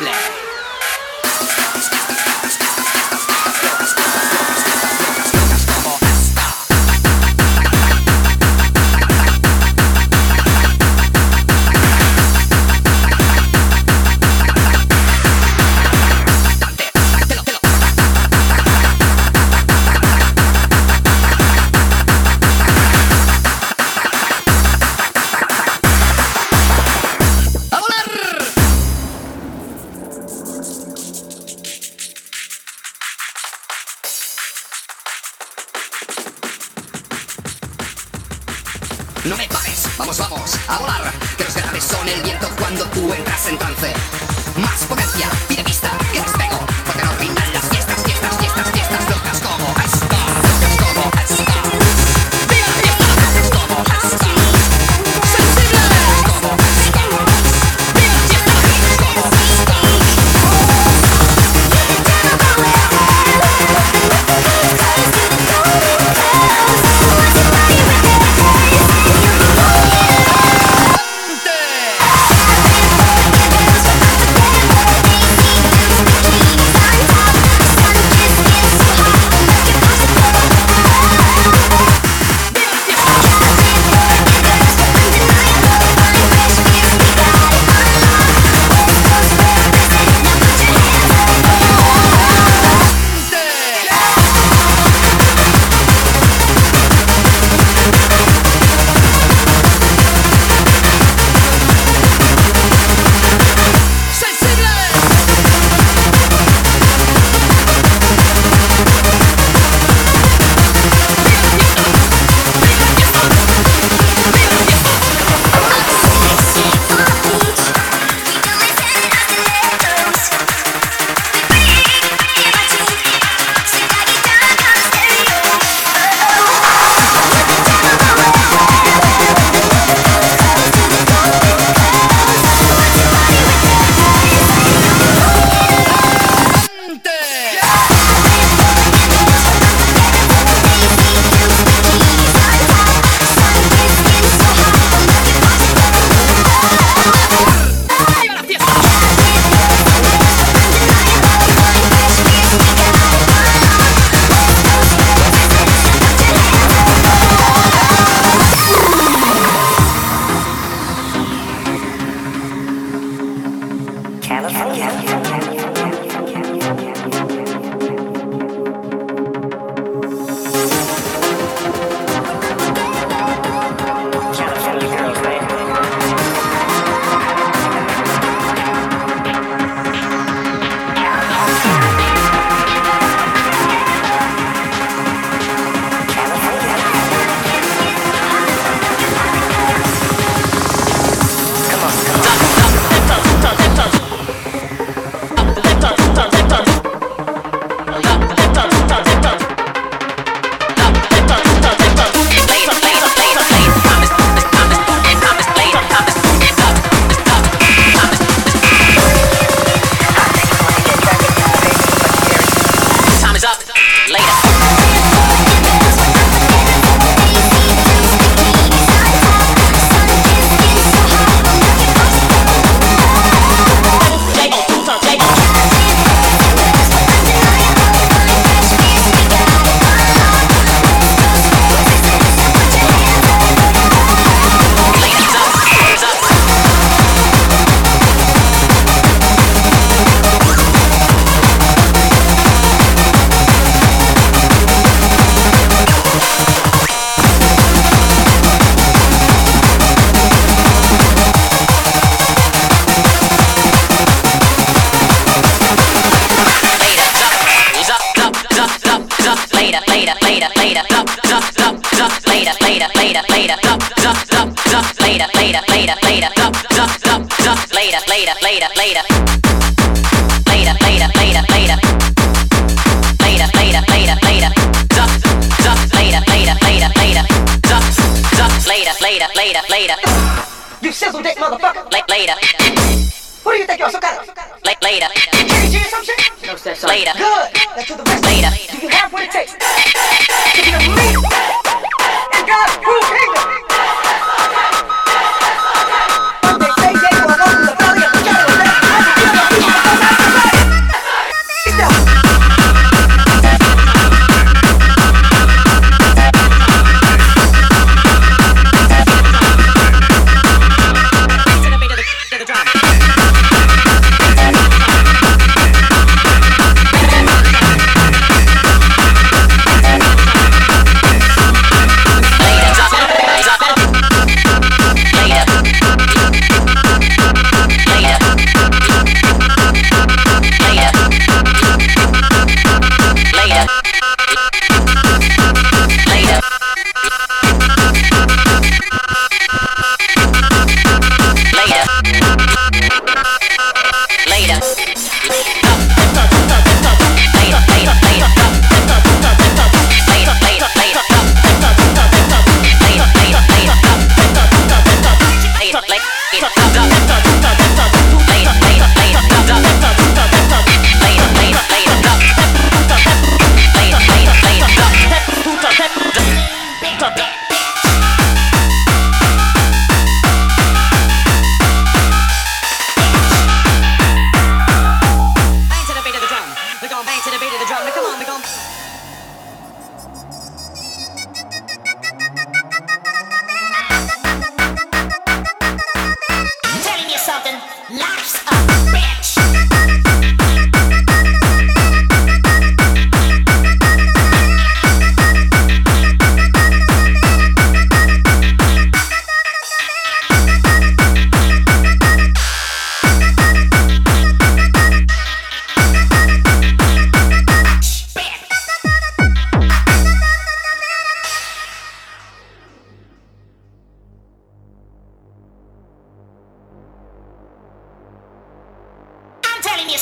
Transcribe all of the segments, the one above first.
sensible. No me pares, vamos, vamos, a volar. Que los graves son el viento cuando tú entras en trance. Más potencia, pide pista, que despego. Porque no rindan las fiestas, fiestas, fiestas, fiestas locas como esta, locas como esta. Viva la fiesta, locas como esta. Sensible como esta. Viva la fiesta, locas como esta. You sizzle dick motherfucker. Later. Who do you think you're some kind of? Later. Jimmy G or some shit? No, sir. Later. Good. That's to the rest. Later. Do you have what it takes to be a leader in God's true kingdom? One day, say, yeah, you will walk through the valley of the shadow of death.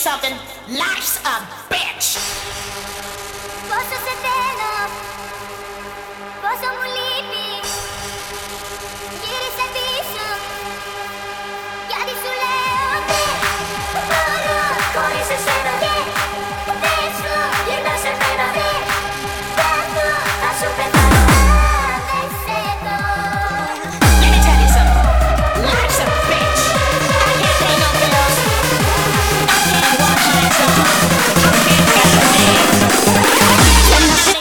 something? Life's a bitch. Posso sereno, posso muliti, ieri sei visto, chiadi sulle onde, Corri se sera, adesso, y la serena, tanto, a su ventana. Let me tell you something. Life's a bitch. I can't pay no bills. I can't wash my dog. I can't brush my teeth.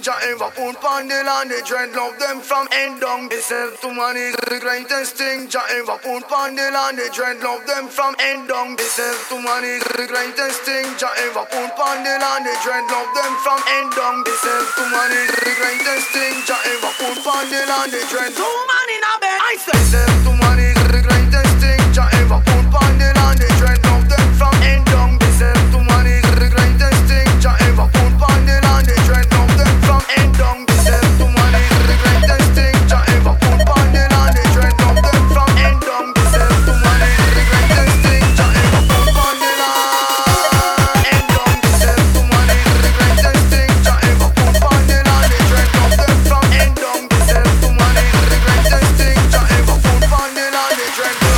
Jah ever put on the land. The dread love them from end down. They say to man is the greatest thing. Jah ever put on the land. The dread love them from end down. They say to man is the greatest thing. Jah ever put on the land. The dread love them from end down. They say to man is the greatest thing. Jah ever put on the land. The dread two man in a bed. I say to man is the greatest thing. Jah ever put on the land. The dread love them from end down. They say to man is the greatest thing. Jah ever put on the land. The dread love them from end down. They say to man is the greatest thing. Jah ever put on the land. The dread love them from end down. They say to man is the greatest thing. Jah ever put on the land. End down. They say to man is the greatest thing. Jah ever put on the land. The dread love them from end down. They say to man is the greatest thing. Jah ever put on the land. The dread love.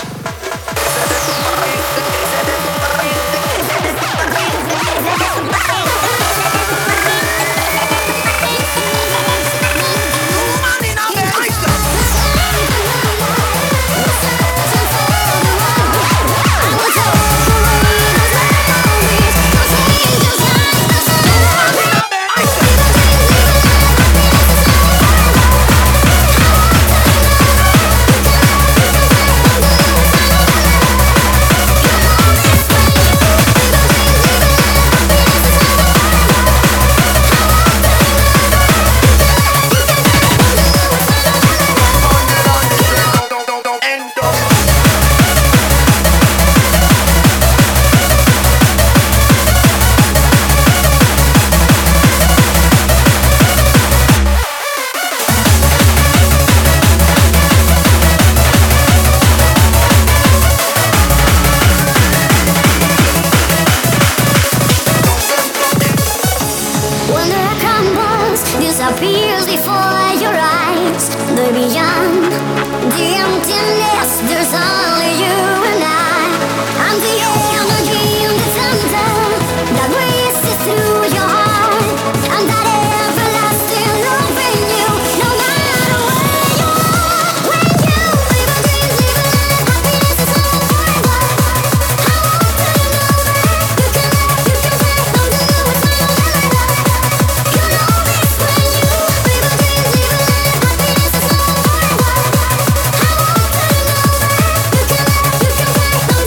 Disappears before your eyes. The beyond, the emptiness. There's only you and I. I'm the energy in the thunder that races through your heart. I'm that everlasting love in you, no matter where you are. When you live a dream, live a life, happiness is all forever. I won't turn over. You can take, don't do it, my own. You know this when you live a dream, live a life, happiness is all forever. I won't turn over. You can take, don't do it, my own.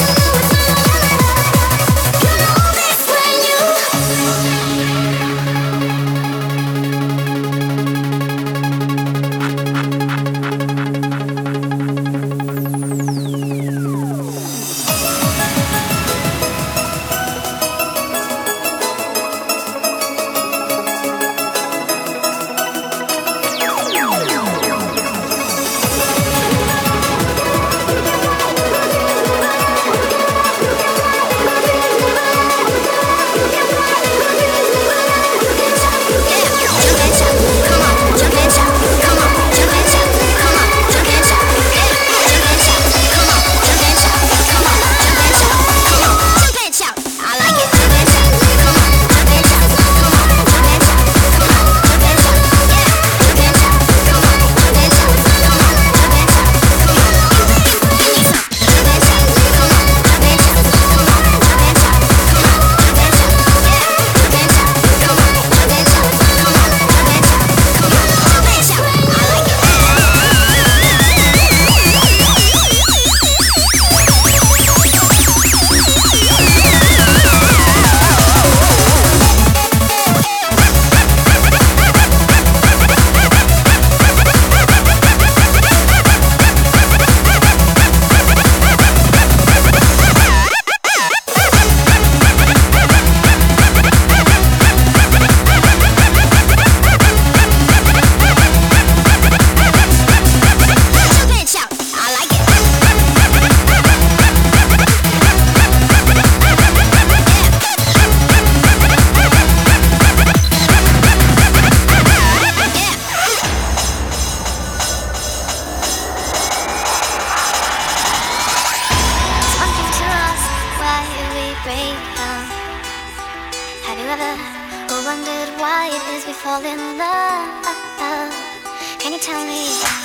You know this when you. Have you ever wondered why it is we fall in love? Can you tell me